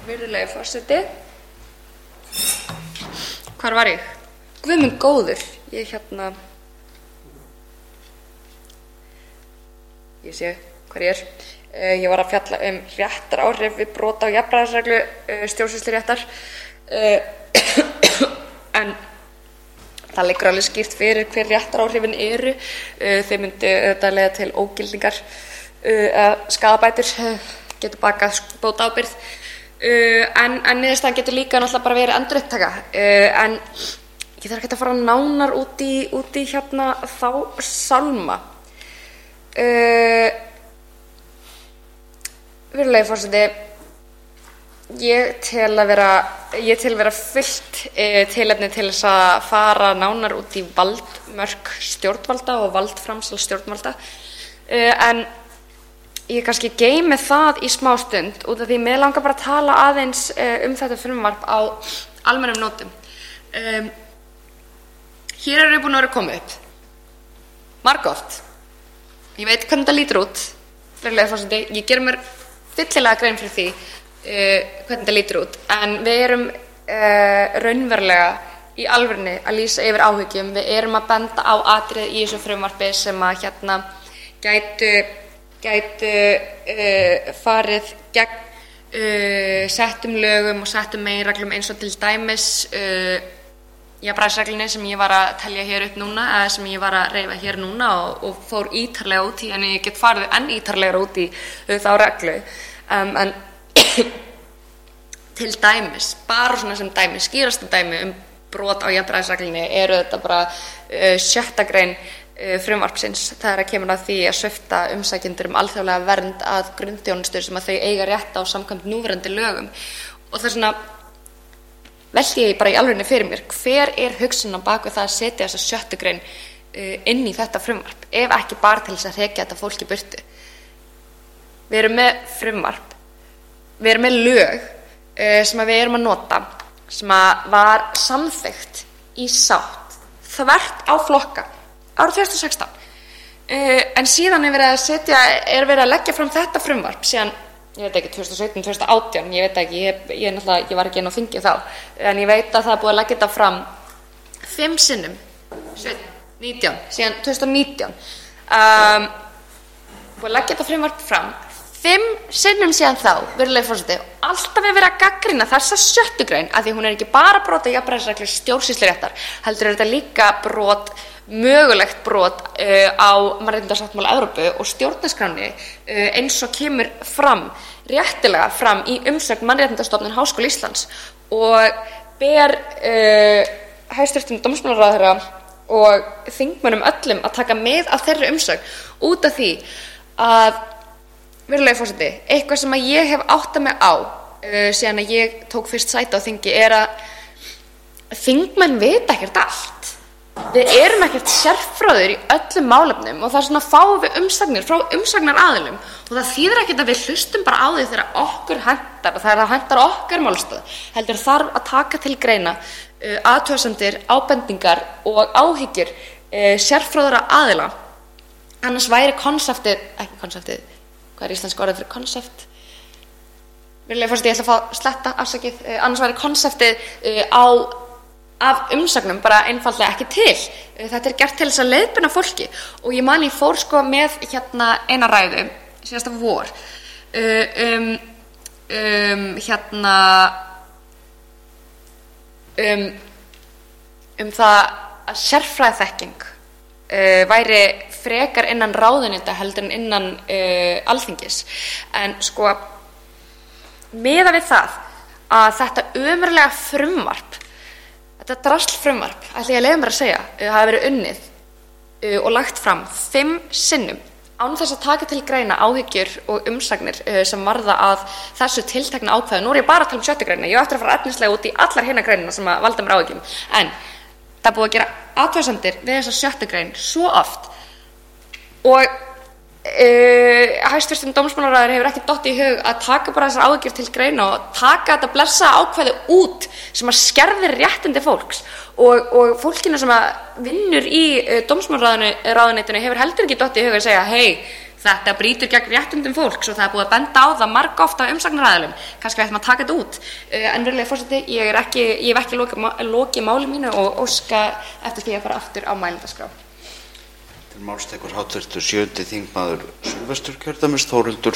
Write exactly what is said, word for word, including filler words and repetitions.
Virðulegi forseti. Hvar var ég? Guð minn góður. Ég hérna Ég sé hvar ég er. Uh, ég var að fjalla um réttaráhrif við brot á jafnræðisreglu uh, stjórnsýsluréttar. Uh, en það liggur alveg skýrt fyrir hver réttaráhrifin eru. Uh, þeir myndu auðvitað leiða til ógildingar uh, að skaðabætur uh, getur bakað bótaábyrgð. Uh, en, en niðurstaðan getur líka náttúrulega bara verið endurupptaka. Uh, en ég þarf ekki að fara nánar út í, út í hérna þá sálma. Uh, Virðulegi forseti, ég tel að vera, ég tel vera fullt uh, tilefni til þess að fara nánar út í valdmörk stjórnvalda og valdframsal stjórnvalda. Uh, en ég kannski geymi það í smástund út af því mig langar bara að tala aðeins uh, um þetta frumvarp á almennum nótum. Um, hér er ég búin að vera komið upp margoft. Ég veit hvernig þetta lítur út, virðulegi forseti. Ég ger mér fyllilega grein fyrir því uh, hvernig þetta lítur út. En við erum uh, raunverulega í alvörunni að lýsa yfir áhyggjum. Við erum að benda á atriði í þessu frumvarpi sem að hérna gætu, gætu uh, farið gegn uh, settum lögum og settum meginreglum eins og til dæmis uh, jafnræðisreglunni sem ég var að telja hér upp núna, eða sem ég var að reifa hér núna og, og fór ítarlega út í, en ég get farið enn ítarlegar út í þá reglu. Um, en til dæmis, bara svona sem dæmi, skýrasta dæmi um brot á jafnræðisreglunni eru þetta bara uh, sjötta grein uh, frumvarpsins. Það er að kemur að því að svipta umsækjendur um alþjóðlega vernd að grunnþjónustu sem að þau eiga rétt á samkvæmt núverandi lögum. Og það er svona velti ég bara í alvörunni fyrir mér, hver er hugsunin á bak við það að setja þessa sjöttu grein uh, inn í þetta frumvarp, ef ekki bara til þess að hrekja þetta fólk í burtu. Við erum með frumvarp, við erum með lög uh, sem við erum að nota, sem að var samþykkt í sátt, þvert á flokka, árið tvö þúsund og sextán. Uh, en síðan er verið að setja, er verið að leggja fram þetta frumvarp, síðan ég veit ekki, tvö þúsund og sautján, tvö þúsund og átján, ég veit ekki, ég, ég, náttúrulega, ég var ekki inn á þingi þá, en ég veit að það er búið að leggja þetta fram fimm sinnum, nítján, síðan tvö þúsund og nítján, um, búið að leggja þetta frumvarp fram, fimm sinnum síðan þá, virðulegi forseti, og alltaf er verið að gagnrýna þessa sjöttu grein, af því hún er ekki bara brot á jafnræðisreglu stjórnsýsluréttar, heldur er þetta líka brot, mögulegt brot uh, á mannréttindasáttmála Evrópu og stjórnarskránni uh, eins og kemur fram, réttilega fram í umsögn Mannréttindastofnunar Háskóla Íslands og ber uh, hæstvirtum dómsmálaráðherra og þingmönnum öllum að taka með af þeirri umsögn út af því að, virðulegi forseti, eitthvað sem að ég hef áttað mig á uh, síðan að ég tók fyrst sæti á þingi er að þingmenn vita ekkert allt. Við erum ekkert sérfræðir í öllum málefnum og það er svona fáum við umsagnir frá umsagnaraðilum og það þýðir ekkert að við hlustum bara á því þegar okkur hentar og þegar það hentar okkar málstað. Heldur þarf að taka til greina uh, athugasemdir, ábendingar og áhyggjur uh, sérfræðra aðila. Annars væri konseptið, ekki konseptið, hvað er íslenska orðið fyrir konsept? Virðulegi forseti, ég ætla að fá sletta afsakið. Uh, annars væri konseptið uh, á af umsagnum bara einfaldlega ekki til. Þetta er gert til þess að leiðbeina fólki og ég man ég fór sko með hérna eina ræðu síðasta vor um, um hérna um, um það að sérfræðiþekking uh, væri frekar innan ráðuneyta heldur en innan uh, Alþingis. En sko miðað við það að þetta ömurlega frumvarp, þetta drasl-frumvarp, ætla ég að leyfa mér að segja, uh, hafi verið unnið uh, og lagt fram fimm sinnum án þess að taka til greina áhyggjur og umsagnir uh, sem varða að þessu tiltekna ákvæði. Nú er ég bara að tala um sjöttu greinina, ég á eftir að fara efnislega út í allar hina greinina sem að valda mér áhyggjum, en það er búið að gera athugasemdir við þessa sjöttu grein svo oft og Uh, hæstvirtur dómsmálaráðherra hefur ekki dottið í hug að taka bara þessar áhyggjur til greina og taka þetta blessa ákvæði út sem að skerðir réttindi fólks og, og fólkinu sem að vinnur í uh, dómsmálaráðuneytinu hefur heldur ekki dottið í hug að segja hei, Þetta brýtur gegn réttindum fólks og það er búið að benda á það margoft af umsagnaraðilum. Kannski við ættum að taka þetta út. En virðulegi forseti, ég er ekki, ég hef ekki lokið, lokið máli mínu og óska eftir því að fara aftur á mælendaskrá. Til máls tekur háttvirtur sjöundi þingmaður Suðvesturkjördæmis Þórhildur